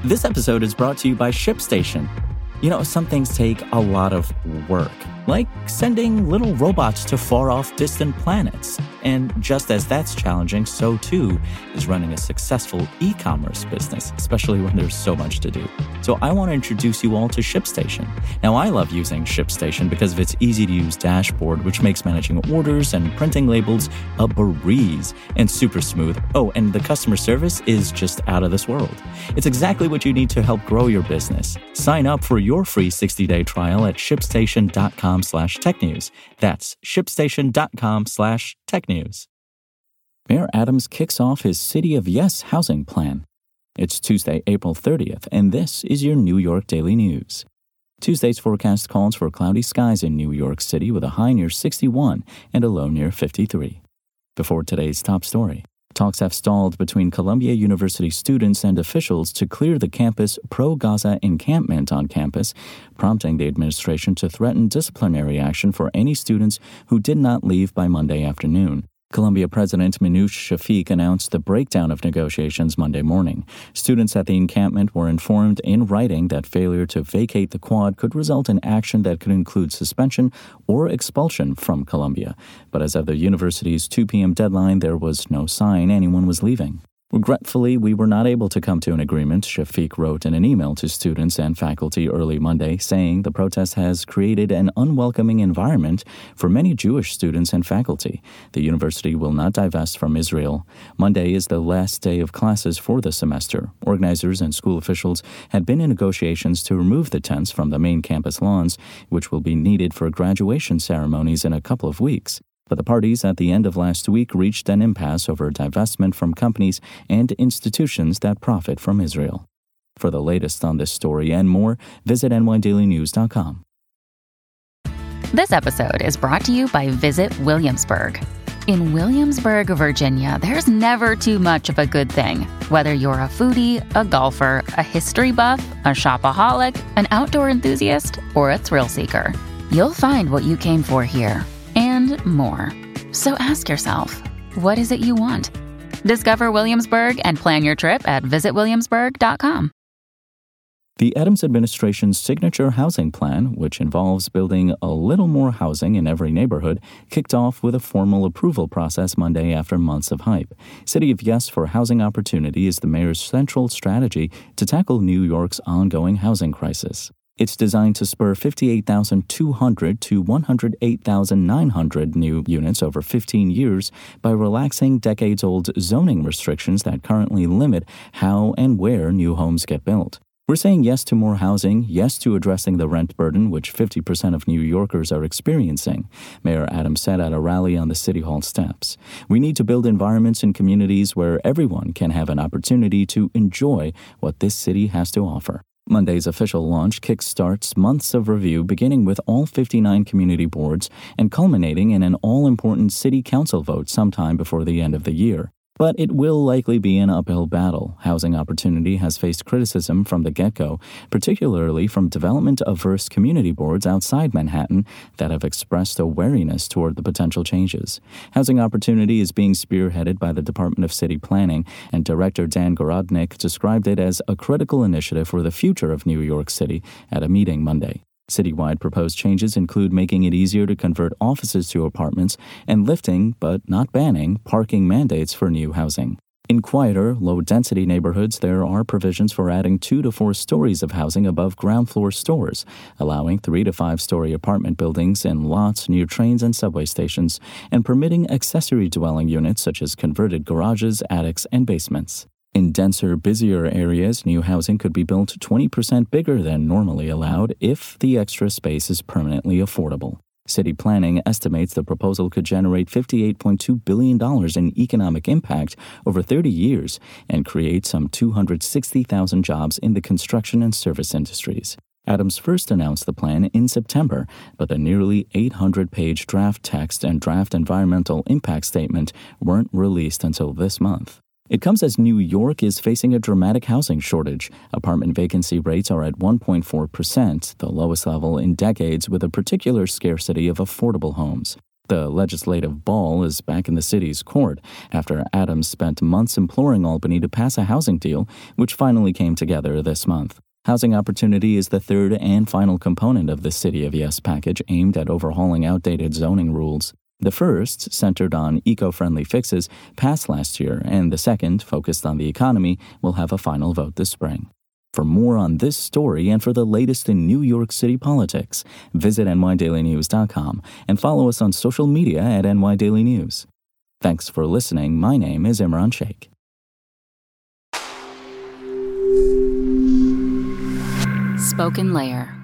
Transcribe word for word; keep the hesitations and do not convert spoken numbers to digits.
This episode is brought to you by ShipStation. You know, some things take a lot of work, like sending little robots to far-off distant planets. And just as that's challenging, so too is running a successful e-commerce business, especially when there's so much to do. So I want to introduce you all to ShipStation. Now, I love using ShipStation because of its easy-to-use dashboard, which makes managing orders and printing labels a breeze and super smooth. Oh, and the customer service is just out of this world. It's exactly what you need to help grow your business. Sign up for your free sixty-day trial at shipstation.com slash technews. That's shipstation.com slash technews. Mayor Adams kicks off his City of Yes housing plan. It's Tuesday, April thirtieth, and this is your New York Daily News. Tuesday's forecast calls for cloudy skies in New York City with a high near sixty-one and a low near fifty-three. Before today's top story, talks have stalled between Columbia University students and officials to clear the campus pro-Gaza encampment on campus, prompting the administration to threaten disciplinary action for any students who did not leave by Monday afternoon. Columbia President Minouche Shafik announced the breakdown of negotiations Monday morning. Students at the encampment were informed in writing that failure to vacate the quad could result in action that could include suspension or expulsion from Columbia. But as of the university's two p.m. deadline, there was no sign anyone was leaving. Regretfully, we were not able to come to an agreement, Shafik wrote in an email to students and faculty early Monday, saying the protest has created an unwelcoming environment for many Jewish students and faculty. The university will not divest from Israel. Monday is the last day of classes for the semester. Organizers and school officials had been in negotiations to remove the tents from the main campus lawns, which will be needed for graduation ceremonies in a couple of weeks. But the parties at the end of last week reached an impasse over divestment from companies and institutions that profit from Israel. For the latest on this story and more, visit N Y Daily News dot com. This episode is brought to you by Visit Williamsburg. In Williamsburg, Virginia, there's never too much of a good thing. Whether you're a foodie, a golfer, a history buff, a shopaholic, an outdoor enthusiast, or a thrill seeker, you'll find what you came for here. And more. So ask yourself, what is it you want? Discover Williamsburg and plan your trip at visit williamsburg dot com. The Adams administration's signature housing plan, which involves building a little more housing in every neighborhood, kicked off with a formal approval process Monday after months of hype. City of Yes for Housing Opportunity is the mayor's central strategy to tackle New York's ongoing housing crisis. It's designed to spur fifty-eight thousand two hundred to one hundred eight thousand nine hundred new units over fifteen years by relaxing decades-old zoning restrictions that currently limit how and where new homes get built. We're saying yes to more housing, yes to addressing the rent burden, which fifty percent of New Yorkers are experiencing, Mayor Adams said at a rally on the City Hall steps. We need to build environments and communities where everyone can have an opportunity to enjoy what this city has to offer. Monday's official launch kickstarts months of review beginning with all fifty-nine community boards and culminating in an all-important city council vote sometime before the end of the year. But it will likely be an uphill battle. Housing Opportunity has faced criticism from the get-go, particularly from development-averse community boards outside Manhattan that have expressed a wariness toward the potential changes. Housing Opportunity is being spearheaded by the Department of City Planning, and Director Dan Gorodnick described it as a critical initiative for the future of New York City at a meeting Monday. Citywide proposed changes include making it easier to convert offices to apartments and lifting, but not banning, parking mandates for new housing. In quieter, low-density neighborhoods, there are provisions for adding two to four stories of housing above ground-floor stores, allowing three to five-story apartment buildings in lots near trains and subway stations, and permitting accessory dwelling units such as converted garages, attics, and basements. In denser, busier areas, new housing could be built twenty percent bigger than normally allowed if the extra space is permanently affordable. City Planning estimates the proposal could generate fifty-eight point two billion dollars in economic impact over thirty years and create some two hundred sixty thousand jobs in the construction and service industries. Adams first announced the plan in September, but the nearly eight hundred page draft text and draft environmental impact statement weren't released until this month. It comes as New York is facing a dramatic housing shortage. Apartment vacancy rates are at one point four percent, the lowest level in decades, with a particular scarcity of affordable homes. The legislative ball is back in the city's court after Adams spent months imploring Albany to pass a housing deal, which finally came together this month. Housing Opportunity is the third and final component of the City of Yes package aimed at overhauling outdated zoning rules. The first, centered on eco-friendly fixes, passed last year, and the second, focused on the economy, will have a final vote this spring. For more on this story and for the latest in New York City politics, visit N Y Daily News dot com and follow us on social media at N Y Daily News. Thanks for listening. My name is Imran Sheikh. Spoken Layer.